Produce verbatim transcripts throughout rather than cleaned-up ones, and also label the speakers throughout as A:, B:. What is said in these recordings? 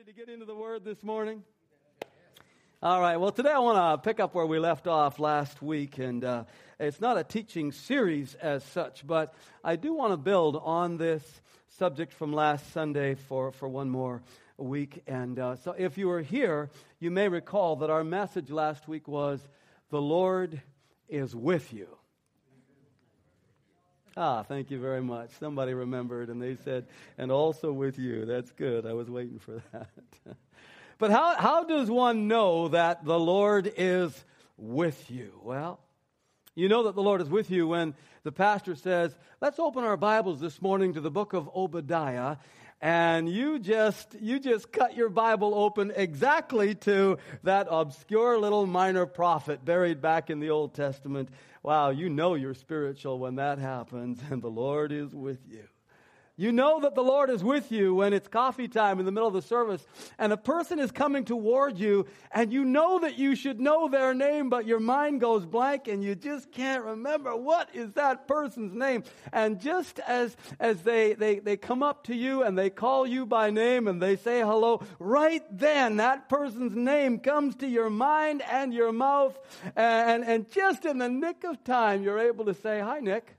A: ready to get into the Word this morning? All right, well, today I want to pick up where we left off last week, and uh, it's not a teaching series as such, but I do want to build on this subject from last Sunday for, for one more week. And uh, so if you were here, you may recall that our message last week was, "The Lord is with you." Ah, thank you very much. Somebody remembered, and they said, "and also with you." That's good. I was waiting for that. But how, how does one know that the Lord is with you? Well, you know that the Lord is with you when the pastor says, "Let's open our Bibles this morning to the book of Obadiah." And you just you just cut your Bible open exactly to that obscure little minor prophet buried back in the Old Testament. Wow, you know you're spiritual when that happens, and the Lord is with you. You know that the Lord is with you when it's coffee time in the middle of the service and a person is coming toward you and you know that you should know their name, but your mind goes blank and you just can't remember what is that person's name. And just as as they, they, they come up to you and they call you by name and they say hello, right then that person's name comes to your mind and your mouth, and, and just in the nick of time you're able to say, "Hi, Nick."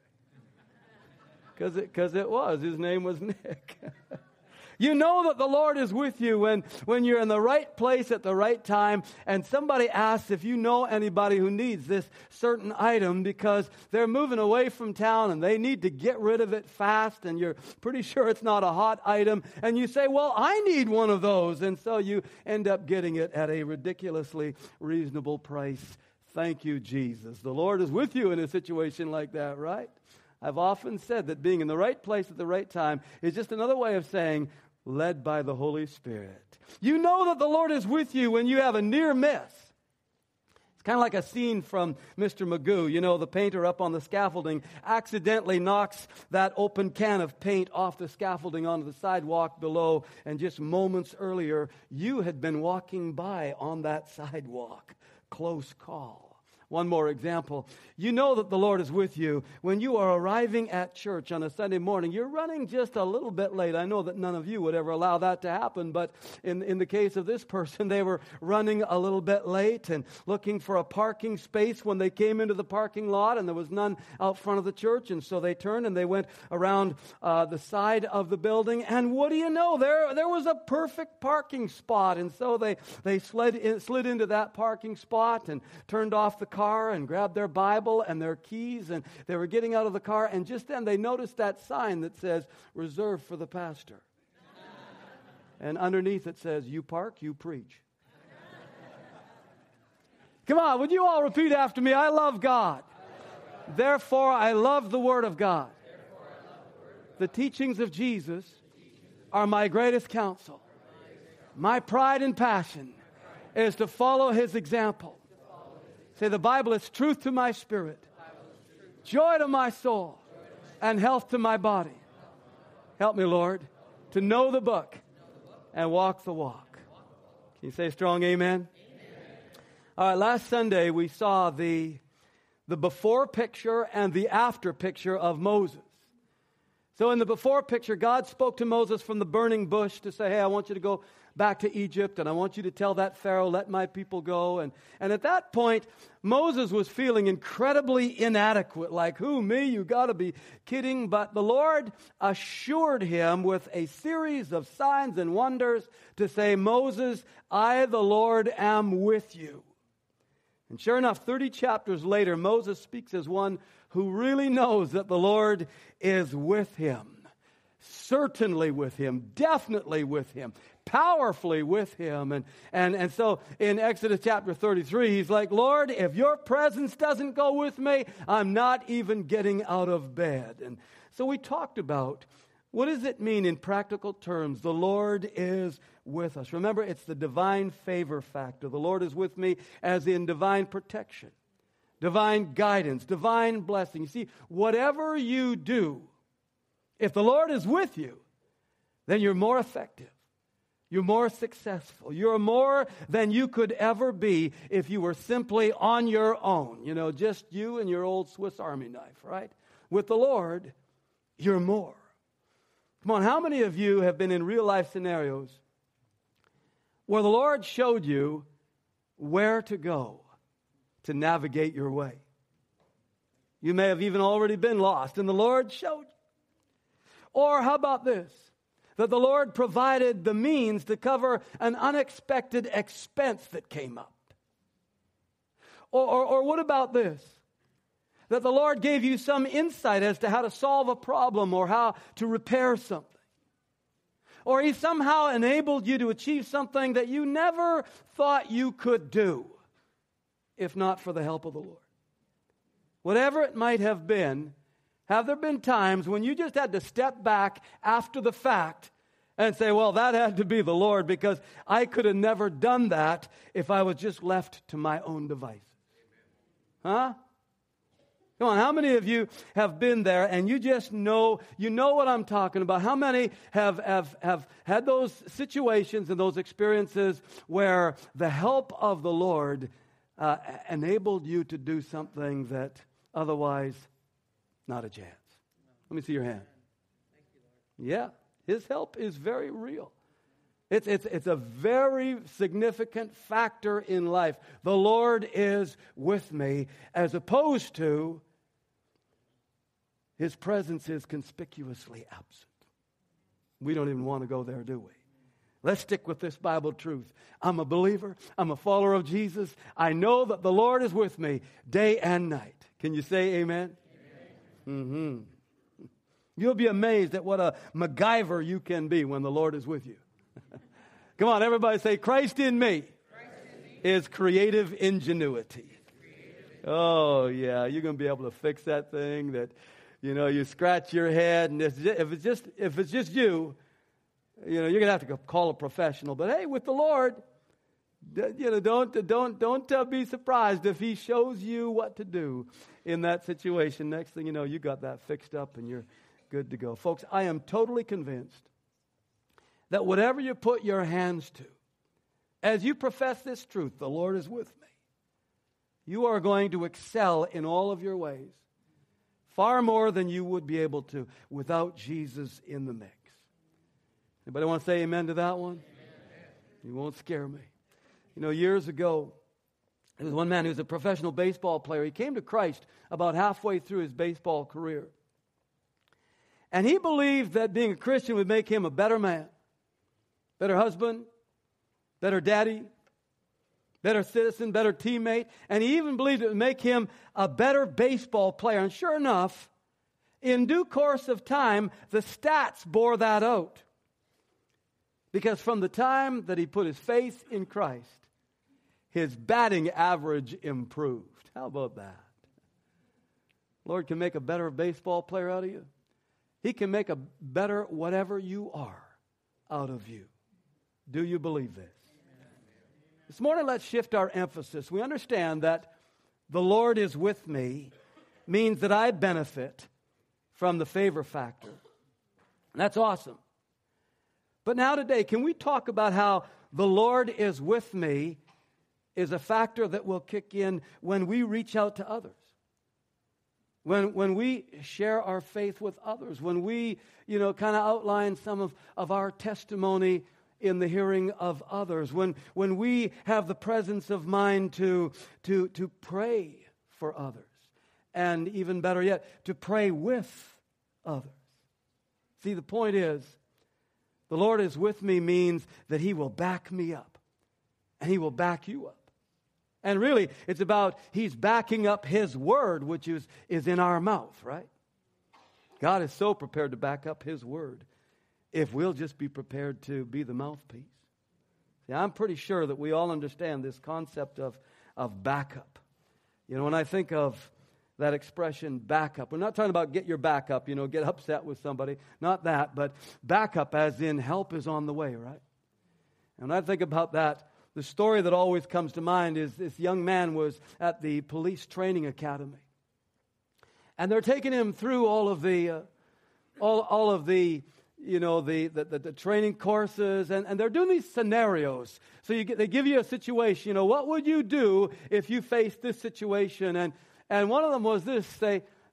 A: Because it, cause it was. His name was Nick. You know that the Lord is with you when, when you're in the right place at the right time and somebody asks if you know anybody who needs this certain item because they're moving away from town and they need to get rid of it fast and you're pretty sure it's not a hot item. And you say, "Well, I need one of those." And so you end up getting it at a ridiculously reasonable price. Thank you, Jesus. The Lord is with you in a situation like that, right? I've often said that being in the right place at the right time is just another way of saying, led by the Holy Spirit. You know that the Lord is with you when you have a near miss. It's kind of like a scene from Mister Magoo. You know, the painter up on the scaffolding accidentally knocks that open can of paint off the scaffolding onto the sidewalk below, and just moments earlier, you had been walking by on that sidewalk. Close call. One more example. You know that the Lord is with you when you are arriving at church on a Sunday morning. You're running just a little bit late. I know that none of you would ever allow that to happen, but in, in the case of this person, they were running a little bit late and looking for a parking space when they came into the parking lot, and there was none out front of the church, and so they turned and they went around uh, the side of the building, and what do you know? There, there was a perfect parking spot, and so they, they slid, in, slid into that parking spot and turned off the car and grabbed their Bible and their keys, and they were getting out of the car, and just then they noticed that sign that says, "Reserved for the pastor." And underneath it says, "You park, you preach." Come on, would you all repeat after me? I love God. Therefore, I love the Word of God. The teachings of Jesus are my greatest counsel. My pride and passion is to follow His example. Say, the Bible is truth to my spirit, joy to my soul, and health to my body. Help me, Lord, to know the book and walk the walk. Can you say a strong amen? Amen. All right, last Sunday we saw the, the before picture and the after picture of Moses. So in the before picture, God spoke to Moses from the burning bush to say, "Hey, I want you to go back to Egypt, and I want you to tell that Pharaoh, let my people go." And, and at that point, Moses was feeling incredibly inadequate, like, who, me? You got to be kidding. But the Lord assured him with a series of signs and wonders to say, "Moses, I, the Lord, am with you." And sure enough, thirty chapters later, Moses speaks as one who really knows that the Lord is with him. Certainly with him, definitely with him, powerfully with him. And, and, and so in Exodus chapter thirty-three, he's like, "Lord, if your presence doesn't go with me, I'm not even getting out of bed." And so we talked about, what does it mean in practical terms? The Lord is with us. Remember, it's the divine favor factor. The Lord is with me as in divine protection, divine guidance, divine blessing. You see, whatever you do, if the Lord is with you, then you're more effective. You're more successful. You're more than you could ever be if you were simply on your own. You know, just you and your old Swiss Army knife, right? With the Lord, you're more. Come on, how many of you have been in real life scenarios where the Lord showed you where to go to navigate your way. You may have even already been lost, and the Lord showed you. Or how about this? That the Lord provided the means to cover an unexpected expense that came up. Or, or, or what about this? That the Lord gave you some insight as to how to solve a problem or how to repair something. Or He somehow enabled you to achieve something that you never thought you could do, if not for the help of the Lord. Whatever it might have been, have there been times when you just had to step back after the fact and say, well, that had to be the Lord, because I could have never done that if I was just left to my own devices? Huh? Come on, how many of you have been there and you just know, you know what I'm talking about? How many have, have, have had those situations and those experiences where the help of the Lord uh, enabled you to do something that otherwise not a chance? Let me see your hand. Yeah, His help is very real. It's, it's, it's a very significant factor in life. The Lord is with me, as opposed to His presence is conspicuously absent. We don't even want to go there, do we? Let's stick with this Bible truth. I'm a believer. I'm a follower of Jesus. I know that the Lord is with me day and night. Can you say amen? Amen. Mm-hmm. You'll be amazed at what a MacGyver you can be when the Lord is with you. Come on, everybody say, Christ in me, Christ in me. Is creative ingenuity. Creative. Oh, yeah, you're going to be able to fix that thing that, you know, you scratch your head, and it's just, if it's just if it's just you, you know, you're going to have to call a professional. But hey, with the Lord, you know, don't don't don't uh, be surprised if He shows you what to do in that situation. Next thing you know, you got that fixed up and you're good to go. Folks, I am totally convinced that whatever you put your hands to, as you profess this truth, the Lord is with me, you are going to excel in all of your ways, far more than you would be able to without Jesus in the mix. Anybody want to say amen to that one? Amen. You won't scare me. You know, years ago, there was one man who was a professional baseball player. He came to Christ about halfway through his baseball career. And he believed that being a Christian would make him a better man, better husband, better daddy, better citizen, better teammate. And he even believed it would make him a better baseball player. And sure enough, in due course of time, the stats bore that out. Because from the time that he put his faith in Christ, his batting average improved. How about that? Lord can make a better baseball player out of you. He can make a better whatever you are out of you. Do you believe this? Amen. This morning, let's shift our emphasis. We understand that the Lord is with me means that I benefit from the favor factor. And that's awesome. But now today, can we talk about how the Lord is with me is a factor that will kick in when we reach out to others? When when we share our faith with others, when we, you know, kind of outline some of, of our testimony in the hearing of others, when when we have the presence of mind to, to, to pray for others, and even better yet, to pray with others. See, the point is, the Lord is with me means that He will back me up, and He will back you up. And really, it's about He's backing up His word, which is, is in our mouth, right? God is so prepared to back up His word if we'll just be prepared to be the mouthpiece. See, I'm pretty sure that we all understand this concept of, of backup. You know, when I think of that expression, backup, we're not talking about get your back up, you know, get upset with somebody. Not that, but backup as in help is on the way, right? And when I think about that, the story that always comes to mind is this young man was at the police training academy. And they're taking him through all of the, uh, all, all of the, you know, the, the, the, the training courses, and, and they're doing these scenarios. So you get, they give you a situation, you know, what would you do if you faced this situation? And, and one of them was this, they,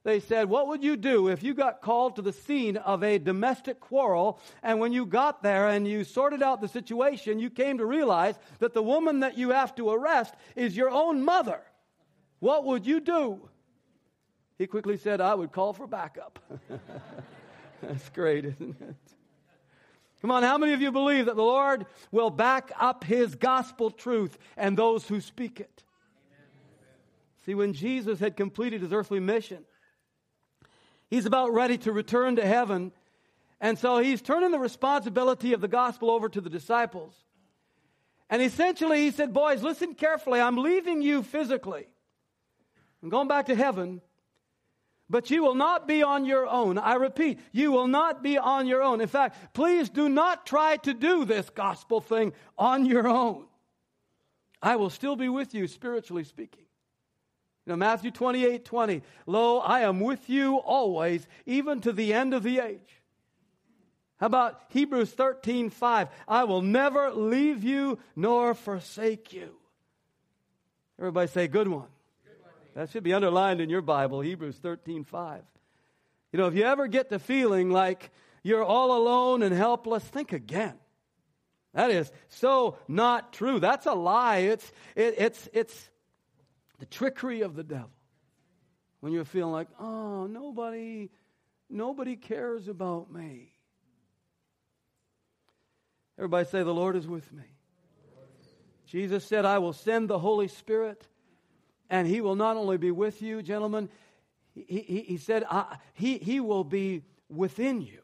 A: They said, what would you do if you got called to the scene of a domestic quarrel, and when you got there and you sorted out the situation, you came to realize that the woman that you have to arrest is your own mother? What would you do? He quickly said, I would call for backup. That's great, isn't it? Come on, how many of you believe that the Lord will back up His gospel truth and those who speak it? Amen. See, when Jesus had completed His earthly mission, He's about ready to return to heaven. And so He's turning the responsibility of the gospel over to the disciples. And essentially He said, boys, listen carefully. I'm leaving you physically. I'm going back to heaven. But you will not be on your own. I repeat, you will not be on your own. In fact, please do not try to do this gospel thing on your own. I will still be with you, spiritually speaking. You know, Matthew twenty-eight twenty, lo, I am with you always, even to the end of the age. How about Hebrews thirteen five, I will never leave you nor forsake you. Everybody say, good one. Good one. That should be underlined in your Bible, Hebrews thirteen five. You know, if you ever get to feeling like you're all alone and helpless, think again. That is so not true. That's a lie. It's, it, it's, it's, the trickery of the devil. When you're feeling like, oh, nobody, nobody cares about me. Everybody say, the Lord is with me. Jesus said, I will send the Holy Spirit, and He will not only be with you, gentlemen, He, he, he said, I, he, he will be within you.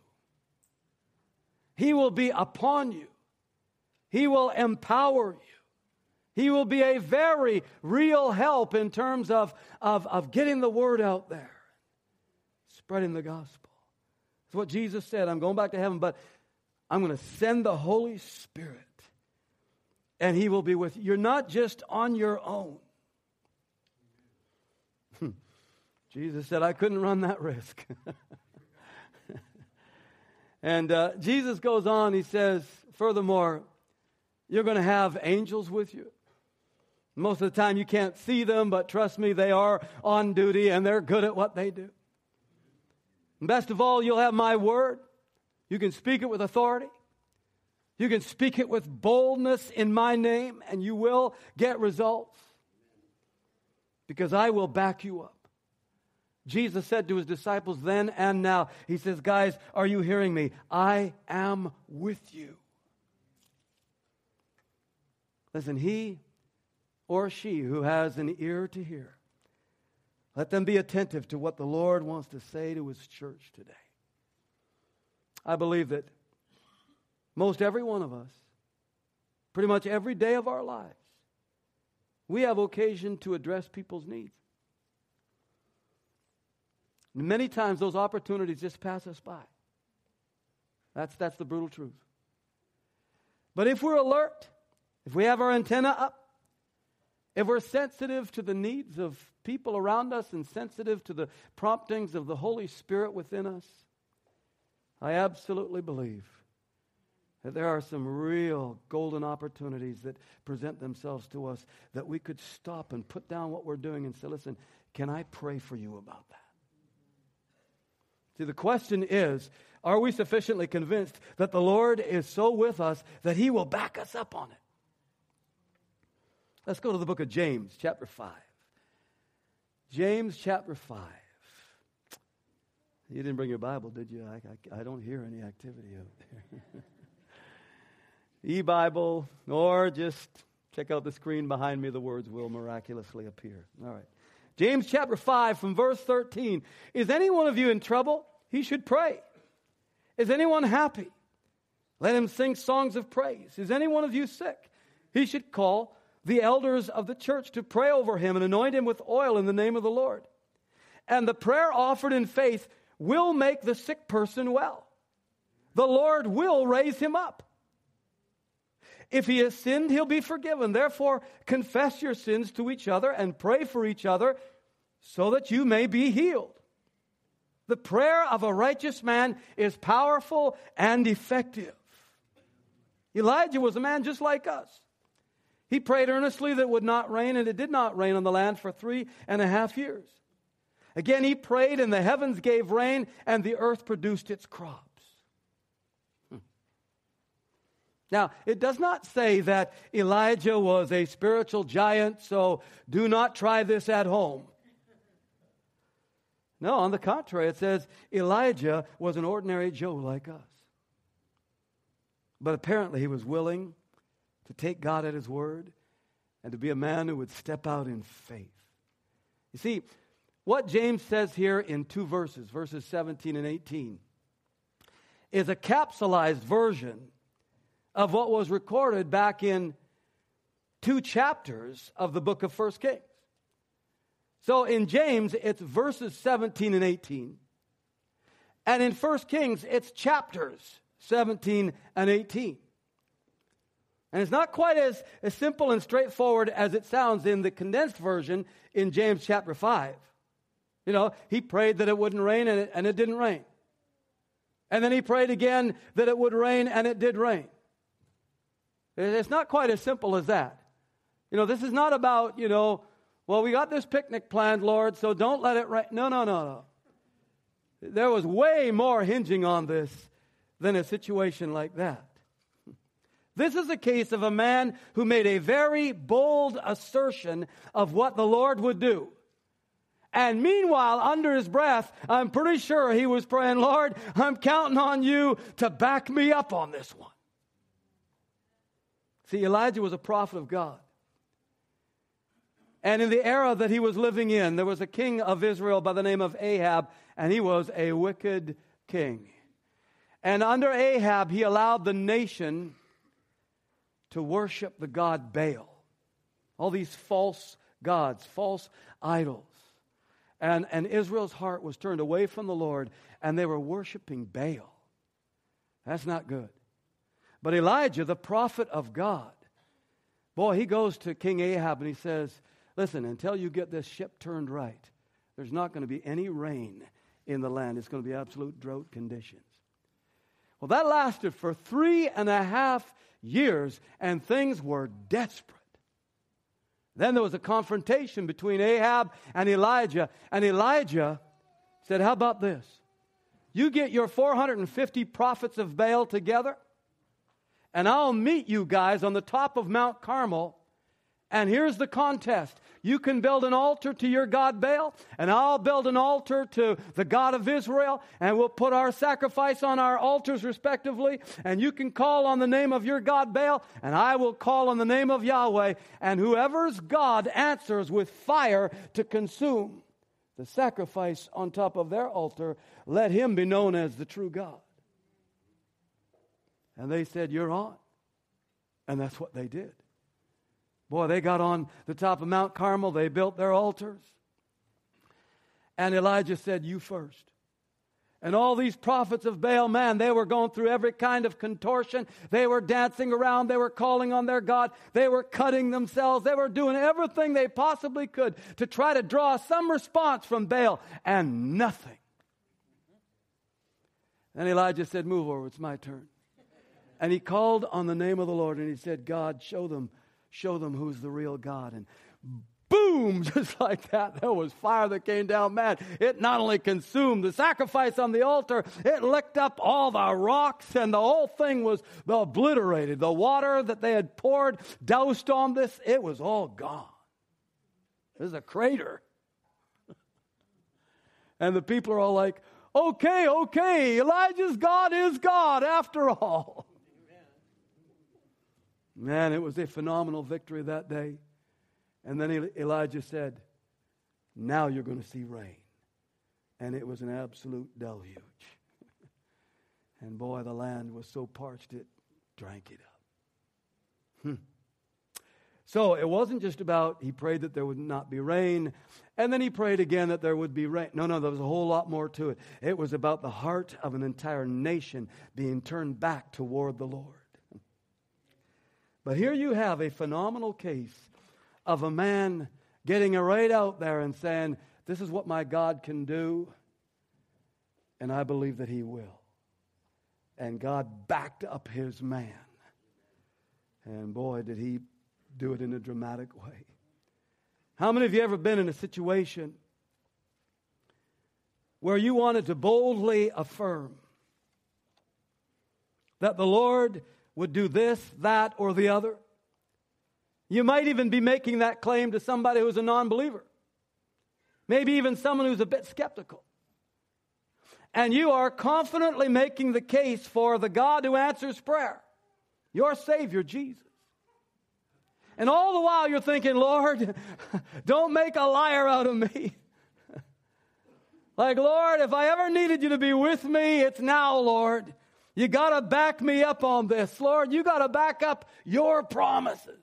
A: He will be upon you. He will empower you. He will be a very real help in terms of, of, of getting the word out there, spreading the gospel. That's what Jesus said. I'm going back to heaven, but I'm going to send the Holy Spirit, and He will be with you. You're not just on your own. Jesus said, I couldn't run that risk. And uh, Jesus goes on, He says, furthermore, you're going to have angels with you. Most of the time you can't see them, but trust me, they are on duty and they're good at what they do. And best of all, you'll have my word. You can speak it with authority. You can speak it with boldness in my name, and you will get results. Because I will back you up. Jesus said to His disciples then and now, He says, guys, are you hearing me? I am with you. Listen, he or she who has an ear to hear, let them be attentive to what the Lord wants to say to His church today. I believe that most every one of us, pretty much every day of our lives, we have occasion to address people's needs. And many times those opportunities just pass us by. That's, that's the brutal truth. But if we're alert, if we have our antenna up, if we're sensitive to the needs of people around us and sensitive to the promptings of the Holy Spirit within us, I absolutely believe that there are some real golden opportunities that present themselves to us that we could stop and put down what we're doing and say, listen, can I pray for you about that? See, the question is, are we sufficiently convinced that the Lord is so with us that He will back us up on it? Let's go to the book of James, chapter five. James, chapter five. You didn't bring your Bible, did you? I, I, I don't hear any activity out there. E-Bible, or just check out the screen behind me. The words will miraculously appear. All right. James chapter five from verse thirteen. Is any one of you in trouble? He should pray. Is anyone happy? Let him sing songs of praise. Is any one of you sick? He should call the elders of the church to pray over him and anoint him with oil in the name of the Lord. And the prayer offered in faith will make the sick person well. The Lord will raise him up. If he has sinned, he'll be forgiven. Therefore, confess your sins to each other and pray for each other so that you may be healed. The prayer of a righteous man is powerful and effective. Elijah was a man just like us. He prayed earnestly that it would not rain, and it did not rain on the land for three and a half years. Again, he prayed, and the heavens gave rain, and the earth produced its crops. Hmm. Now, it does not say that Elijah was a spiritual giant, so do not try this at home. No, on the contrary, it says Elijah was an ordinary Joe like us. But apparently he was willing to take God at his word and to be a man who would step out in faith. You see, what James says here in two verses, verses seventeen and eighteen, is a capsulized version of what was recorded back in two chapters of the book of First Kings. So in James, it's verses seventeen and eighteen. And in First Kings, it's chapters seventeen and eighteen. And it's not quite as, as simple and straightforward as it sounds in the condensed version in James chapter five. You know, he prayed that it wouldn't rain, and it, and it didn't rain. And then he prayed again that it would rain, and it did rain. It's not quite as simple as that. You know, this is not about, you know, well, we got this picnic planned, Lord, so don't let it rain. No, no, no, no. There was way more hinging on this than a situation like that. This is a case of a man who made a very bold assertion of what the Lord would do. And meanwhile, under his breath, I'm pretty sure he was praying, Lord, I'm counting on you to back me up on this one. See, Elijah was a prophet of God. And in the era that he was living in, there was a king of Israel by the name of Ahab, and he was a wicked king. And under Ahab, he allowed the nation to worship the god Baal. All these false gods, false idols. And, and Israel's heart was turned away from the Lord, and they were worshiping Baal. That's not good. But Elijah, the prophet of God, boy, he goes to King Ahab and he says, listen, until you get this ship turned right, there's not going to be any rain in the land. It's going to be absolute drought conditions. Well, that lasted for three and a half years, and things were desperate. Then there was a confrontation between Ahab and Elijah, and Elijah said, how about this? You get your four hundred fifty prophets of Baal together, and I'll meet you guys on the top of Mount Carmel, and here's the contest. You can build an altar to your god Baal, and I'll build an altar to the God of Israel, and we'll put our sacrifice on our altars respectively, and you can call on the name of your god Baal, and I will call on the name of Yahweh, and whoever's God answers with fire to consume the sacrifice on top of their altar, let him be known as the true God. And they said, you're on. And that's what they did. Boy, they got on the top of Mount Carmel. They built their altars. And Elijah said, you first. And all these prophets of Baal, man, they were going through every kind of contortion. They were dancing around. They were calling on their God. They were cutting themselves. They were doing everything they possibly could to try to draw some response from Baal. And nothing. And Elijah said, move over. It's my turn. And he called on the name of the Lord. And he said, God, show them. Show them who's the real God. And boom, just like that, there was fire that came down, man. It not only consumed the sacrifice on the altar, it licked up all the rocks, and the whole thing was obliterated. The water that they had poured, doused on this, it was all gone. This is a crater. And the people are all like, okay, okay, Elijah's God is God after all. Man, it was a phenomenal victory that day. And then Elijah said, now you're going to see rain. And it was an absolute deluge. And boy, the land was so parched it drank it up. Hmm. So it wasn't just about he prayed that there would not be rain, and then he prayed again that there would be rain. No, no, there was a whole lot more to it. It was about the heart of an entire nation being turned back toward the Lord. But here you have a phenomenal case of a man getting right out there and saying, this is what my God can do, and I believe that he will. And God backed up his man. And boy, did he do it in a dramatic way. How many of you ever been in a situation where you wanted to boldly affirm that the Lord would do this, that, or the other. You might even be making that claim to somebody who's a non-believer. Maybe even someone who's a bit skeptical. And you are confidently making the case for the God who answers prayer, your Savior, Jesus. And all the while you're thinking, Lord, don't make a liar out of me. Like, Lord, if I ever needed you to be with me, it's now, Lord. You got to back me up on this. Lord, you got to back up your promises.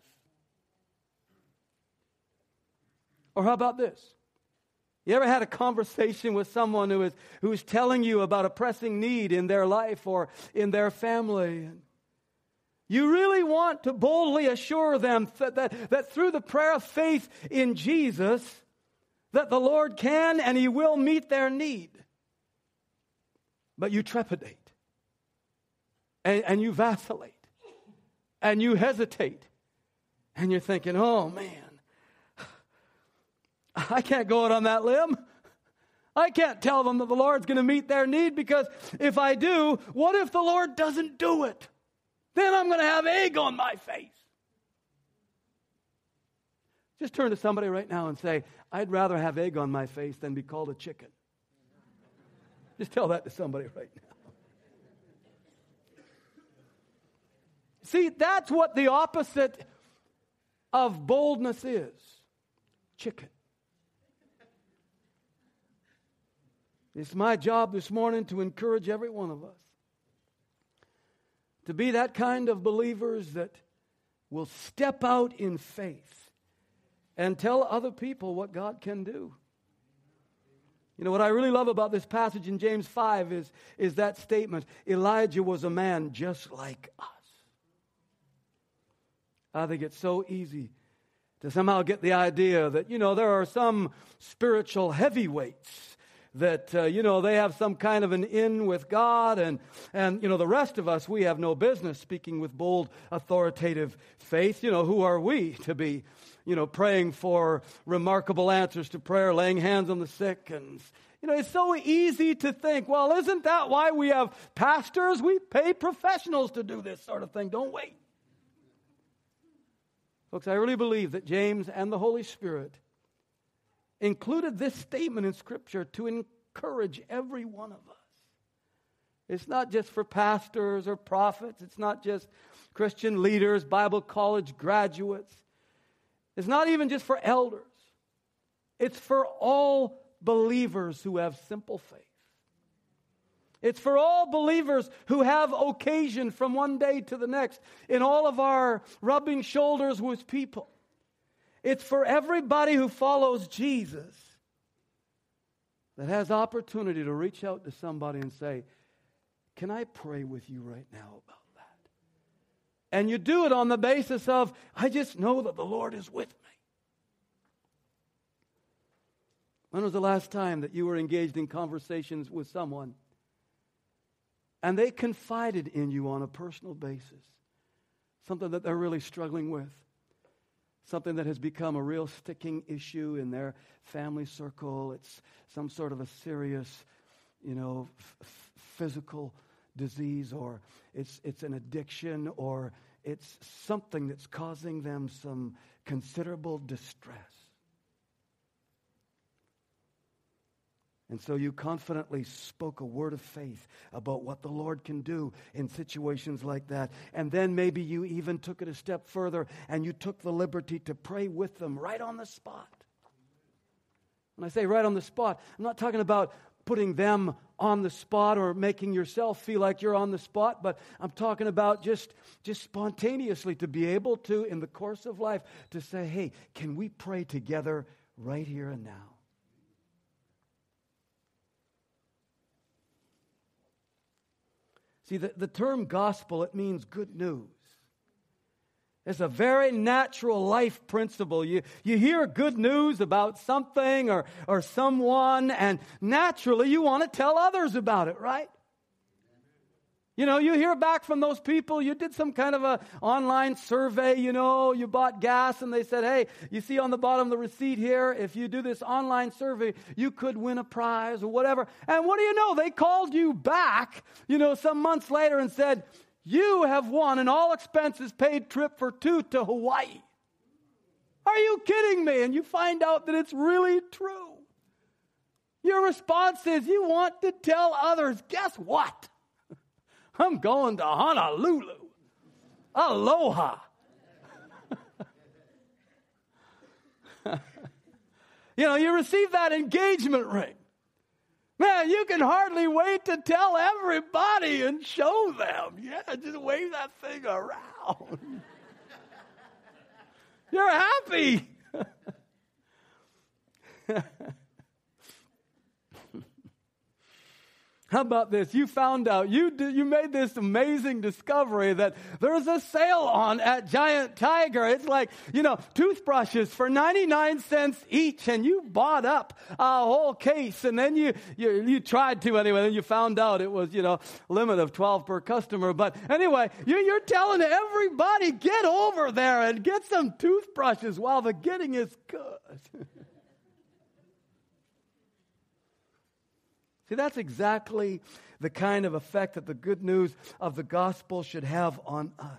A: Or how about this? You ever had a conversation with someone who is who is telling you about a pressing need in their life or in their family? And you really want to boldly assure them that, that, that through the prayer of faith in Jesus, that the Lord can and He will meet their need. But you trepidate. And, and you vacillate. And you hesitate. And you're thinking, oh man, I can't go out on that limb. I can't tell them that the Lord's going to meet their need, because if I do, what if the Lord doesn't do it? Then I'm going to have egg on my face. Just turn to somebody right now and say, I'd rather have egg on my face than be called a chicken. Just tell that to somebody right now. See, that's what the opposite of boldness is. Chicken. It's my job this morning to encourage every one of us to be that kind of believers that will step out in faith and tell other people what God can do. You know, what I really love about this passage in James five is, is that statement, Elijah was a man just like us. I think it's so easy to somehow get the idea that, you know, there are some spiritual heavyweights that, uh, you know, they have some kind of an in with God, and, and, you know, the rest of us, we have no business speaking with bold, authoritative faith. You know, who are we to be, you know, praying for remarkable answers to prayer, laying hands on the sick? And, you know, it's so easy to think, well, isn't that why we have pastors? We pay professionals to do this sort of thing, don't we? Folks, I really believe that James and the Holy Spirit included this statement in Scripture to encourage every one of us. It's not just for pastors or prophets. It's not just Christian leaders, Bible college graduates. It's not even just for elders. It's for all believers who have simple faith. It's for all believers who have occasion from one day to the next in all of our rubbing shoulders with people. It's for everybody who follows Jesus that has opportunity to reach out to somebody and say, can I pray with you right now about that? And you do it on the basis of, I just know that the Lord is with me. When was the last time that you were engaged in conversations with someone and they confided in you on a personal basis? Something that they're really struggling with. Something that has become a real sticking issue in their family circle. It's some sort of a serious, you know, f- physical disease, or it's it's an addiction, or it's something that's causing them some considerable distress. And so you confidently spoke a word of faith about what the Lord can do in situations like that. And then maybe you even took it a step further and you took the liberty to pray with them right on the spot. When I say right on the spot, I'm not talking about putting them on the spot or making yourself feel like you're on the spot, but I'm talking about just, just spontaneously to be able to, in the course of life, to say, hey, can we pray together right here and now? See, the, the term gospel, it means good news. It's a very natural life principle. You, you hear good news about something or, or someone, and naturally you want to tell others about it, right? You know, you hear back from those people. You did some kind of a online survey, you know, you bought gas and they said, hey, you see on the bottom of the receipt here, if you do this online survey, you could win a prize or whatever. And what do you know? They called you back, you know, some months later and said, you have won an all expenses paid trip for two to Hawaii. Are you kidding me? And you find out that it's really true. Your response is you want to tell others, guess what? I'm going to Honolulu. Aloha. You know, you receive that engagement ring. Man, you can hardly wait to tell everybody and show them. Yeah, just wave that thing around. You're happy. How about this? You found out, you did, you made this amazing discovery that there's a sale on at Giant Tiger. It's like, you know, toothbrushes for ninety-nine cents each, and you bought up a whole case, and then you, you, you tried to anyway, then you found out it was, you know, limit of twelve per customer. But anyway, you, you're telling everybody, get over there and get some toothbrushes while the getting is good. See, that's exactly the kind of effect that the good news of the gospel should have on us.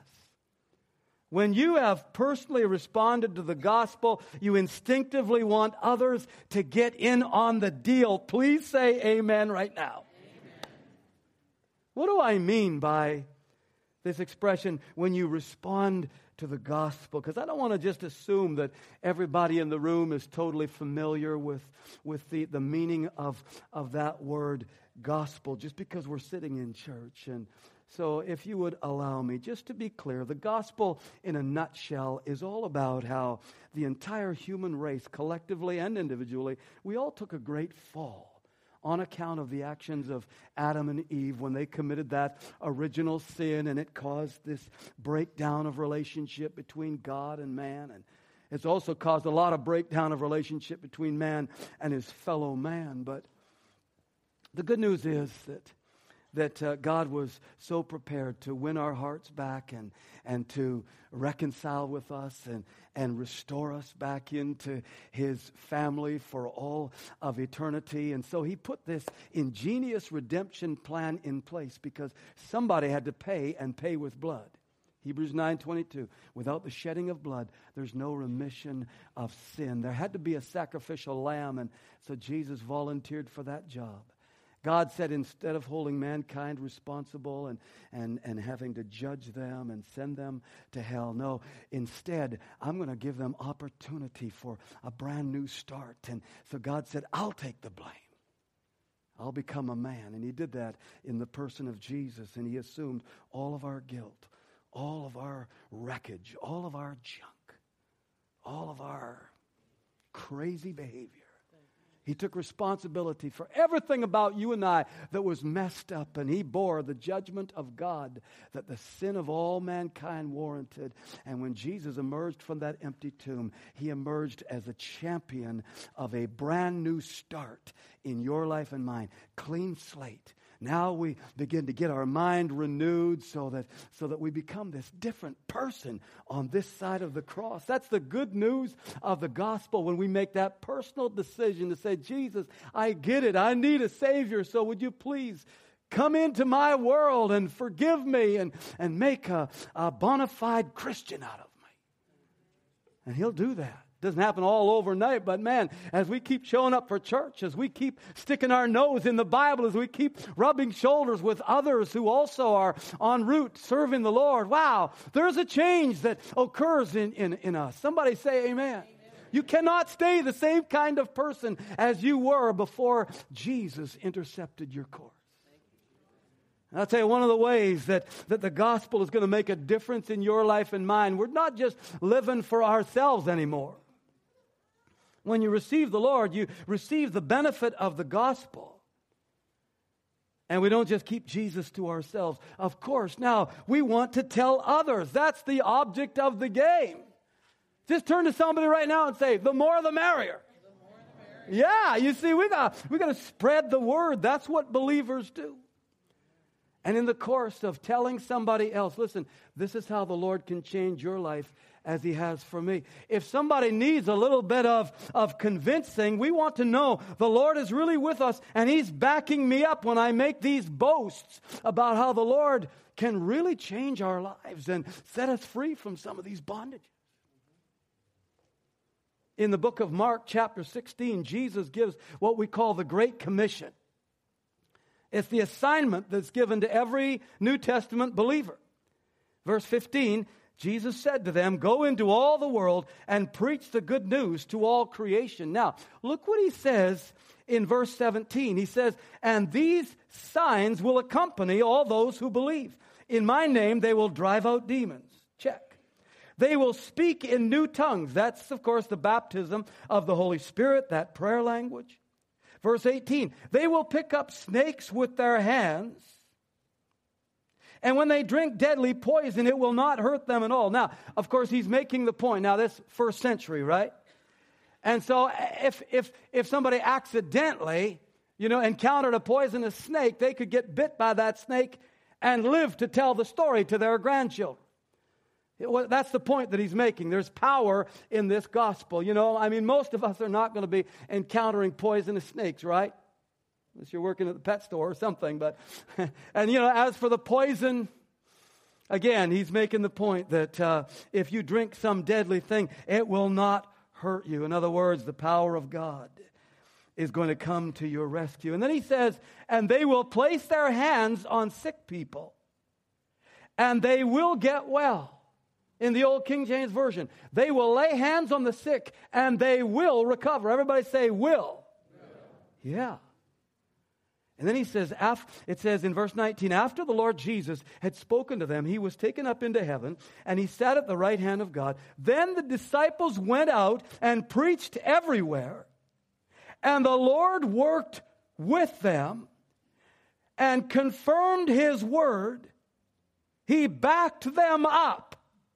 A: When you have personally responded to the gospel, you instinctively want others to get in on the deal. Please say amen right now. Amen. What do I mean by this expression, when you respond to the gospel? Because I don't want to just assume that everybody in the room is totally familiar with, with the, the meaning of, of that word gospel, just because we're sitting in church. And so if you would allow me, just to be clear, the gospel in a nutshell is all about how the entire human race, collectively and individually, we all took a great fall on account of the actions of Adam and Eve when they committed that original sin, and it caused this breakdown of relationship between God and man. And it's also caused a lot of breakdown of relationship between man and his fellow man. But the good news is that that uh, God was so prepared to win our hearts back and, and to reconcile with us and, and restore us back into his family for all of eternity. And so he put this ingenious redemption plan in place because somebody had to pay, and pay with blood. Hebrews nine twenty-two, without the shedding of blood, there's no remission of sin. There had to be a sacrificial lamb, and so Jesus volunteered for that job. God said, instead of holding mankind responsible and, and, and having to judge them and send them to hell, no, instead, I'm going to give them opportunity for a brand new start. And so God said, I'll take the blame. I'll become a man. And he did that in the person of Jesus, and he assumed all of our guilt, all of our wreckage, all of our junk, all of our crazy behavior. He took responsibility for everything about you and I that was messed up, and he bore the judgment of God that the sin of all mankind warranted. And when Jesus emerged from that empty tomb, he emerged as a champion of a brand new start in your life and mine. Clean slate. Now we begin to get our mind renewed so that so that we become this different person on this side of the cross. That's the good news of the gospel, when we make that personal decision to say, Jesus, I get it. I need a Savior. So would you please come into my world and forgive me and, and make a, a bona fide Christian out of me. And he'll do that. Doesn't happen all overnight, but man, as we keep showing up for church, as we keep sticking our nose in the Bible, as we keep rubbing shoulders with others who also are en route serving the Lord, wow, there's a change that occurs in, in, in us. Somebody say amen. Amen. You cannot stay the same kind of person as you were before Jesus intercepted your course. I'll tell you, one of the ways that, that the gospel is going to make a difference in your life and mine, we're not just living for ourselves anymore. When you receive the Lord, you receive the benefit of the gospel. And we don't just keep Jesus to ourselves. Of course, now we want to tell others. That's the object of the game. Just turn to somebody right now and say, the more the merrier. The more the merrier. Yeah, you see, we got we got to spread the word. That's what believers do. And in the course of telling somebody else, listen, this is how the Lord can change your life as He has for me. If somebody needs a little bit of, of convincing, we want to know the Lord is really with us and He's backing me up when I make these boasts about how the Lord can really change our lives and set us free from some of these bondages. In the book of Mark, chapter sixteen, Jesus gives what we call the Great Commission. It's the assignment that's given to every New Testament believer. Verse fifteen, Jesus said to them, "Go into all the world and preach the good news to all creation." Now, look what He says in verse seventeen. He says, "And these signs will accompany all those who believe. In my name they will drive out demons." Check. "They will speak in new tongues." That's, of course, the baptism of the Holy Spirit, that prayer language. Verse eighteen, "They will pick up snakes with their hands. And when they drink deadly poison, it will not hurt them at all." Now, of course, He's making the point. Now, this first century, right? And so if if if somebody accidentally, you know, encountered a poisonous snake, they could get bit by that snake and live to tell the story to their grandchildren. It, well, that's the point that He's making. There's power in this gospel. You know, I mean, most of us are not going to be encountering poisonous snakes, right? Unless you're working at the pet store or something. But, and you know, as for the poison, again, He's making the point that uh, if you drink some deadly thing, it will not hurt you. In other words, the power of God is going to come to your rescue. And then He says, "And they will place their hands on sick people, and they will get well." In the old King James Version, "They will lay hands on the sick, and they will recover." Everybody say, will. Will. Yeah. And then He says, it says in verse nineteen, "After the Lord Jesus had spoken to them, He was taken up into heaven, and He sat at the right hand of God. Then the disciples went out and preached everywhere, and the Lord worked with them and confirmed His word. He backed them up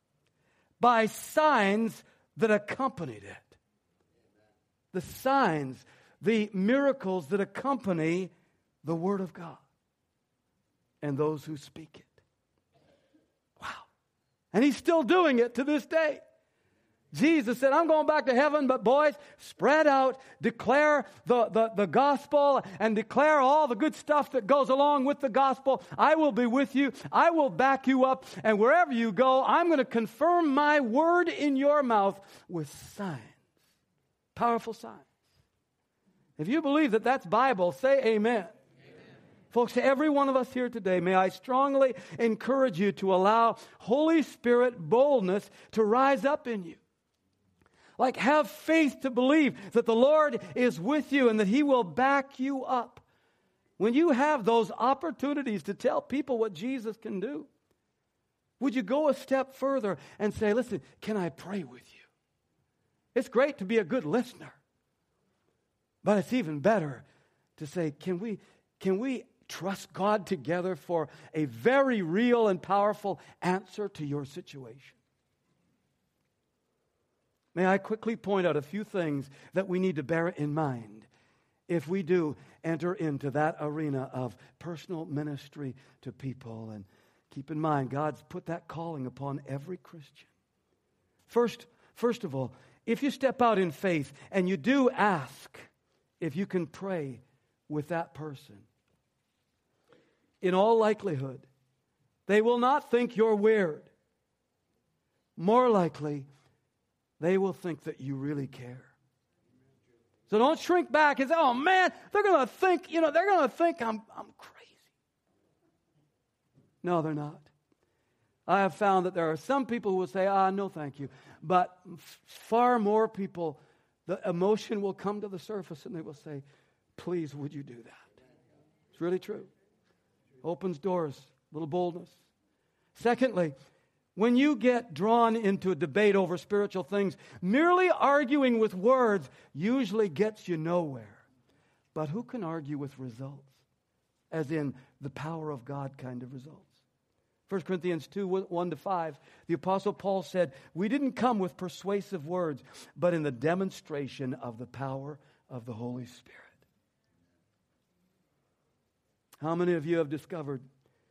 A: by signs that accompanied it." The signs, the miracles that accompany the Word of God and those who speak it. Wow. And He's still doing it to this day. Jesus said, "I'm going back to heaven, but boys, spread out, declare the, the, the gospel, and declare all the good stuff that goes along with the gospel. I will be with you. I will back you up. And wherever you go, I'm going to confirm my word in your mouth with signs." Powerful signs. If you believe that that's Bible, say amen. Folks, to every one of us here today, may I strongly encourage you to allow Holy Spirit boldness to rise up in you. Like, have faith to believe that the Lord is with you and that He will back you up. When you have those opportunities to tell people what Jesus can do, would you go a step further and say, "Listen, can I pray with you?" It's great to be a good listener, but it's even better to say, can we, can we trust God together for a very real and powerful answer to your situation? May I quickly point out a few things that we need to bear in mind if we do enter into that arena of personal ministry to people. And keep in mind, God's put that calling upon every Christian. First, first of all, if you step out in faith and you do ask if you can pray with that person, in all likelihood, they will not think you're weird. More likely, they will think that you really care. So don't shrink back and say, "Oh man, they're going to think, you know, they're going to think I'm I'm crazy." No, they're not. I have found that there are some people who will say, "Ah, no, thank you." But f- far more people, the emotion will come to the surface and they will say, "Please, would you do that?" It's really true. Opens doors, a little boldness. Secondly, when you get drawn into a debate over spiritual things, merely arguing with words usually gets you nowhere. But who can argue with results? As in the power of God kind of results. First Corinthians two, one to five, the Apostle Paul said, "We didn't come with persuasive words, but in the demonstration of the power of the Holy Spirit." How many of you have discovered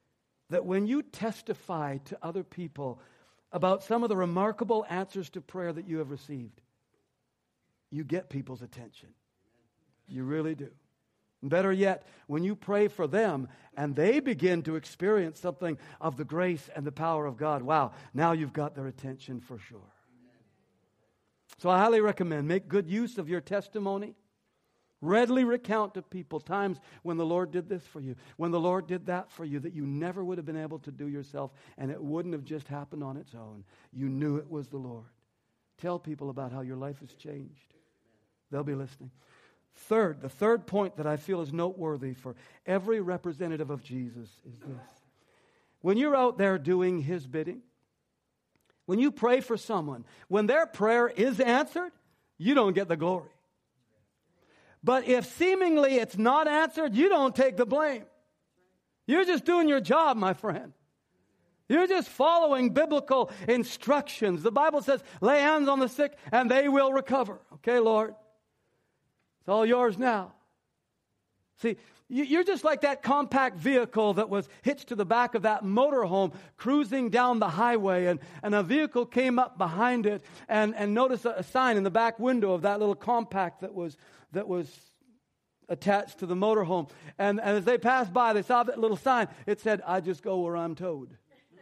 A: that when you testify to other people about some of the remarkable answers to prayer that you have received, you get people's attention. You really do. Better yet, when you pray for them and they begin to experience something of the grace and the power of God, wow, now you've got their attention for sure. So I highly recommend, make good use of your testimony. Readily recount to people times when the Lord did this for you, when the Lord did that for you that you never would have been able to do yourself, and it wouldn't have just happened on its own. You knew it was the Lord. Tell people about how your life has changed. They'll be listening. Third, the third point that I feel is noteworthy for every representative of Jesus is this. When you're out there doing His bidding, when you pray for someone, when their prayer is answered, you don't get the glory. But if seemingly it's not answered, you don't take the blame. You're just doing your job, my friend. You're just following biblical instructions. The Bible says, lay hands on the sick and they will recover. Okay, Lord? It's all yours now. See, you're just like that compact vehicle that was hitched to the back of that motorhome cruising down the highway, and, and a vehicle came up behind it and, and noticed a, a sign in the back window of that little compact that was that was attached to the motorhome. And, and as they passed by, they saw that little sign. It said, I just go where I'm told.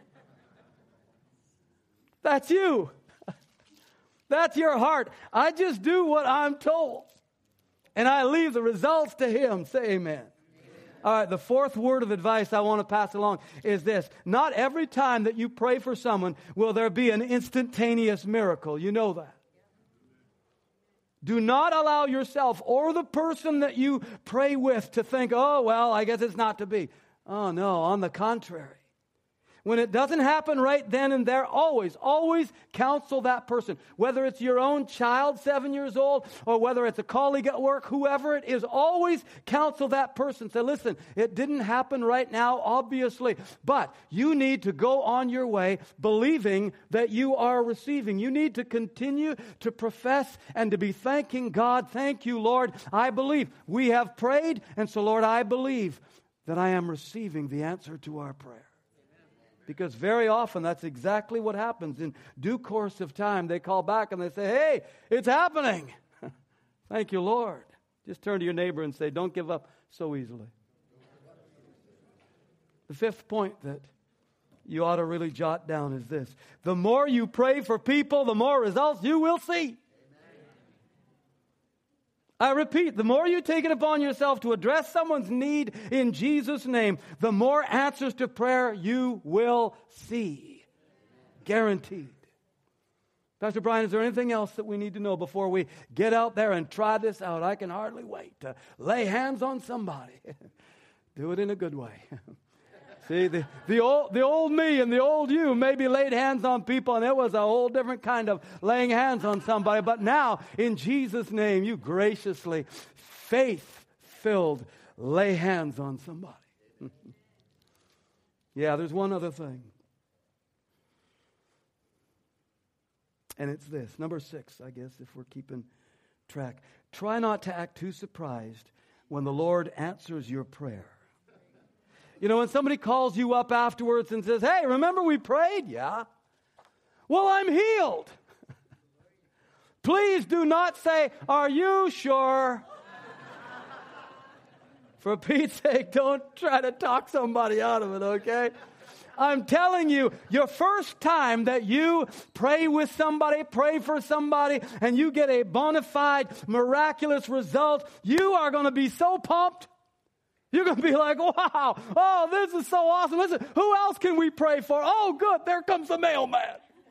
A: That's you. That's your heart. I just do what I'm told. And I leave the results to Him. Say amen. All right, the fourth word of advice I want to pass along is this. Not every time that you pray for someone will there be an instantaneous miracle. You know that. Do not allow yourself or the person that you pray with to think, oh, well, I guess it's not to be. Oh, no, on the contrary. When it doesn't happen right then and there, always, always counsel that person. Whether it's your own child, seven years old, or whether it's a colleague at work, whoever it is, always counsel that person. Say, listen, it didn't happen right now, obviously, but you need to go on your way believing that you are receiving. You need to continue to profess and to be thanking God. Thank you, Lord, I believe. We have prayed, and so, Lord, I believe that I am receiving the answer to our prayer. Because very often that's exactly what happens. In due course of time, they call back and they say, hey, it's happening. Thank you, Lord. Just turn to your neighbor and say, don't give up so easily. The fifth point that you ought to really jot down is this. The more you pray for people, the more results you will see. I repeat, the more you take it upon yourself to address someone's need in Jesus' name, the more answers to prayer you will see. Guaranteed. Pastor Brian, is there anything else that we need to know before we get out there and try this out? I can hardly wait to lay hands on somebody. Do it in a good way. See, the, the, old, the old me and the old you maybe laid hands on people, and it was a whole different kind of laying hands on somebody. But now, in Jesus' name, you graciously, faith-filled, lay hands on somebody. Yeah, there's one other thing. And it's this. Number six, I guess, if we're keeping track. Try not to act too surprised when the Lord answers your prayer. You know, when somebody calls you up afterwards and says, hey, remember we prayed? Yeah. Well, I'm healed. Please do not say, are you sure? For Pete's sake, don't try to talk somebody out of it, okay? I'm telling you, your first time that you pray with somebody, pray for somebody, and you get a bona fide, miraculous result, you are going to be so pumped. You're going to be like, wow, oh, this is so awesome. Listen, who else can we pray for? Oh, good, there comes the mailman.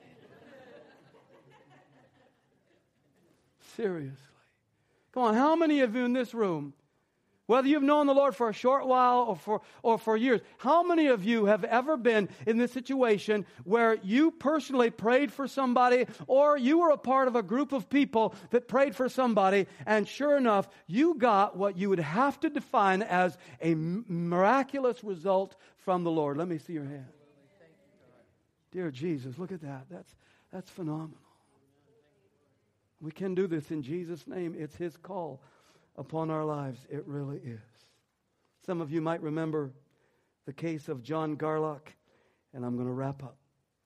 A: Seriously. Come on, how many of you in this room, whether you've known the Lord for a short while or for or for years, how many of you have ever been in this situation where you personally prayed for somebody, or you were a part of a group of people that prayed for somebody, and sure enough, you got what you would have to define as a miraculous result from the Lord? Let me see your hand. Dear Jesus, look at that. That's that's phenomenal. We can do this in Jesus' name. It's His call upon our lives. It really is. Some of you might remember the case of John Garlock, and I'm going to wrap up.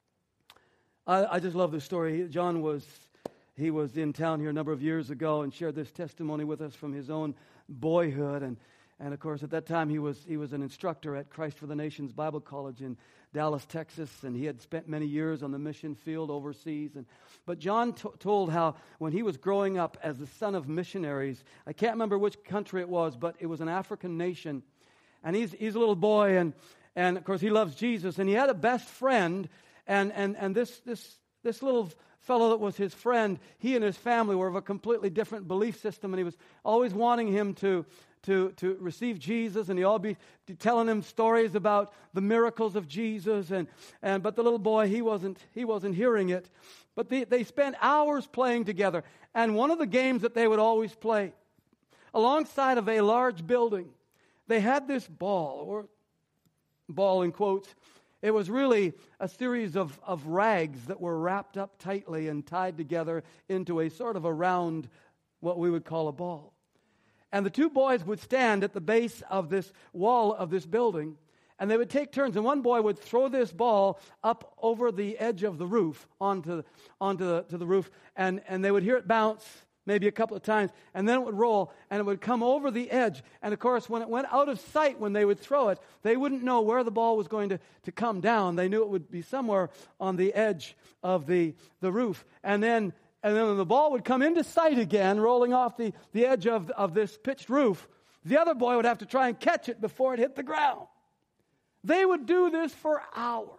A: I, I just love this story. John was, he was in town here a number of years ago and shared this testimony with us from his own boyhood. And, and of course, at that time, he was, he was an instructor at Christ for the Nations Bible College in Dallas, Texas, and he had spent many years on the mission field overseas. And, but John t- told how when he was growing up as the son of missionaries, I can't remember which country it was, but it was an African nation. And he's, he's a little boy, and, and of course, he loves Jesus. And he had a best friend. And and and this this this little fellow that was his friend, he and his family were of a completely different belief system, and he was always wanting him to to to receive Jesus, and he all be telling him stories about the miracles of Jesus, and and but the little boy, he wasn't he wasn't hearing it. But they they spent hours playing together, and one of the games that they would always play, alongside of a large building, they had this ball, or ball in quotes. It was really a series of, of rags that were wrapped up tightly and tied together into a sort of a round, what we would call a ball. And the two boys would stand at the base of this wall of this building, and they would take turns. And one boy would throw this ball up over the edge of the roof onto, onto the, to the roof, and, and they would hear it bounce maybe a couple of times, and then it would roll, and it would come over the edge. And of course, when it went out of sight, when they would throw it, they wouldn't know where the ball was going to, to come down. They knew it would be somewhere on the edge of the, the roof. And then and then when the ball would come into sight again, rolling off the, the edge of, of this pitched roof, the other boy would have to try and catch it before it hit the ground. They would do this for hours.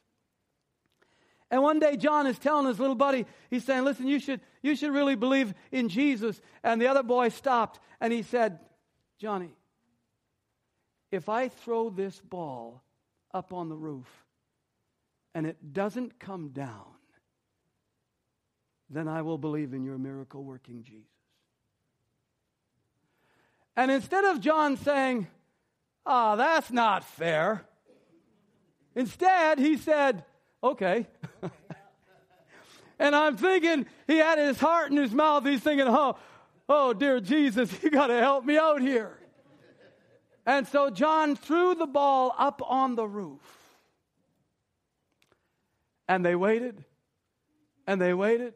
A: And one day John is telling his little buddy, he's saying, listen, you should you should really believe in Jesus. And the other boy stopped and he said, Johnny, if I throw this ball up on the roof and it doesn't come down, then I will believe in your miracle working Jesus. And instead of John saying, ah, oh, that's not fair, instead he said, okay. And I'm thinking, he had his heart in his mouth. He's thinking, oh, oh, dear Jesus, you got to help me out here. And so John threw the ball up on the roof. And they waited, and they waited,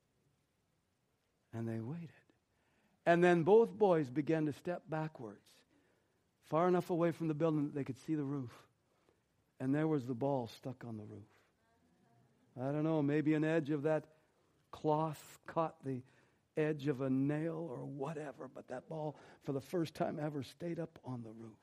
A: and they waited. And then both boys began to step backwards, far enough away from the building that they could see the roof. And there was the ball stuck on the roof. I don't know, maybe an edge of that cloth caught the edge of a nail or whatever, but that ball, for the first time ever, stayed up on the roof.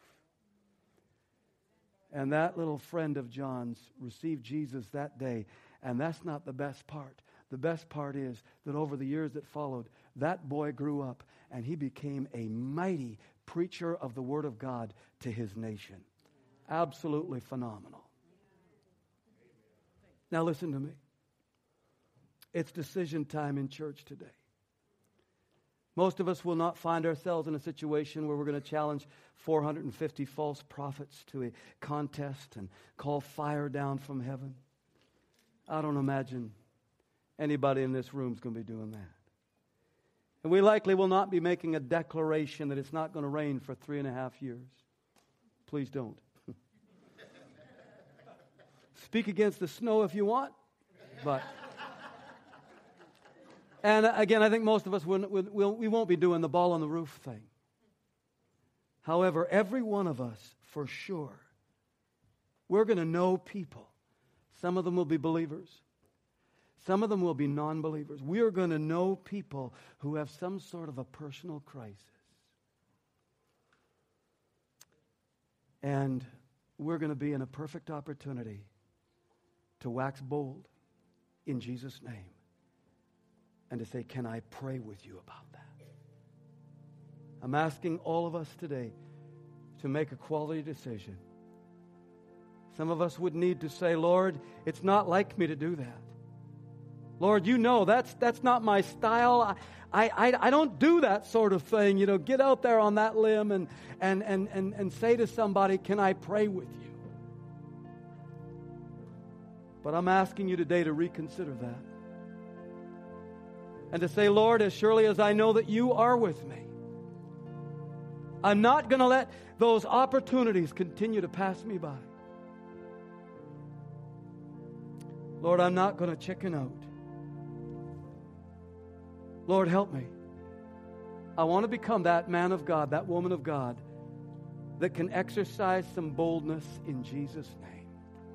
A: And that little friend of John's received Jesus that day, and that's not the best part. The best part is that over the years that followed, that boy grew up, and he became a mighty preacher of the Word of God to his nation. Absolutely phenomenal. Now listen to me. It's decision time in church today. Most of us will not find ourselves in a situation where we're going to challenge four hundred fifty false prophets to a contest and call fire down from heaven. I don't imagine anybody in this room is going to be doing that. And we likely will not be making a declaration that it's not going to rain for three and a half years. Please don't. Speak against the snow if you want, but... And again, I think most of us will, will, will, we won't be doing the ball on the roof thing. However, every one of us, for sure, we're going to know people. Some of them will be believers. Some of them will be non-believers. We are going to know people who have some sort of a personal crisis. And we're going to be in a perfect opportunity to wax bold in Jesus' name. And to say, can I pray with you about that? I'm asking all of us today to make a quality decision. Some of us would need to say, Lord, it's not like me to do that. Lord, you know that's that's not my style. I, I, I don't do that sort of thing. You know, get out there on that limb and, and, and, and, and say to somebody, can I pray with you? But I'm asking you today to reconsider that. And to say, Lord, as surely as I know that you are with me, I'm not going to let those opportunities continue to pass me by. Lord, I'm not going to chicken out. Lord, help me. I want to become that man of God, that woman of God, that can exercise some boldness in Jesus' name.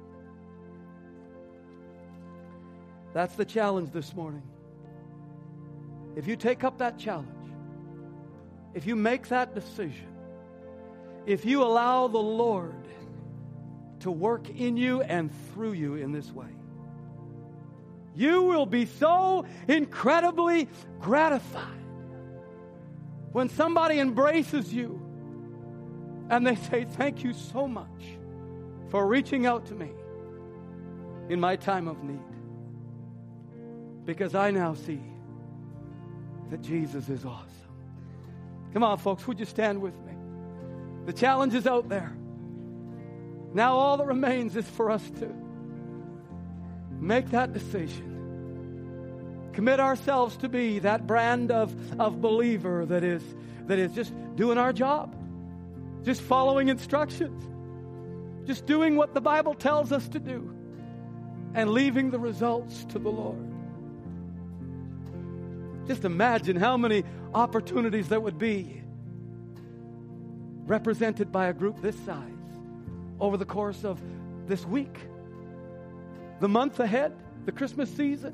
A: That's the challenge this morning. If you take up that challenge, if you make that decision, if you allow the Lord to work in you and through you in this way, you will be so incredibly gratified when somebody embraces you and they say, thank you so much for reaching out to me in my time of need. Because I now see that Jesus is awesome. Come on, folks, would you stand with me? The challenge is out there. Now all that remains is for us to make that decision. Commit ourselves to be that brand of, of believer that is, that is just doing our job. Just following instructions. Just doing what the Bible tells us to do. And leaving the results to the Lord. Just imagine how many opportunities there would be represented by a group this size over the course of this week, the month ahead, the Christmas season,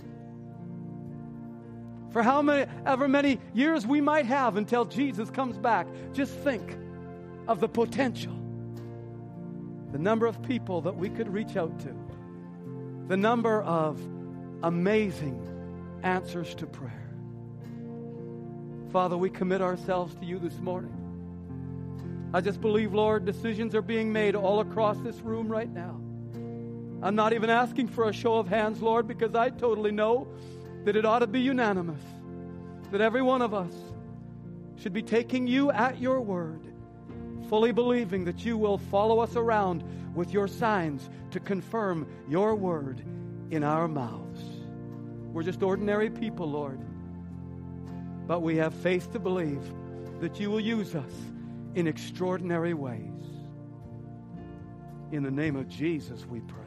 A: for how many, ever many years we might have until Jesus comes back. Just think of the potential, the number of people that we could reach out to, the number of amazing answers to prayer. Father, we commit ourselves to you this morning. I just believe, Lord, decisions are being made all across this room right now. I'm not even asking for a show of hands, Lord, because I totally know that it ought to be unanimous, that every one of us should be taking you at your word, fully believing that you will follow us around with your signs to confirm your word in our mouths. We're just ordinary people, Lord. But we have faith to believe that you will use us in extraordinary ways. In the name of Jesus, we pray.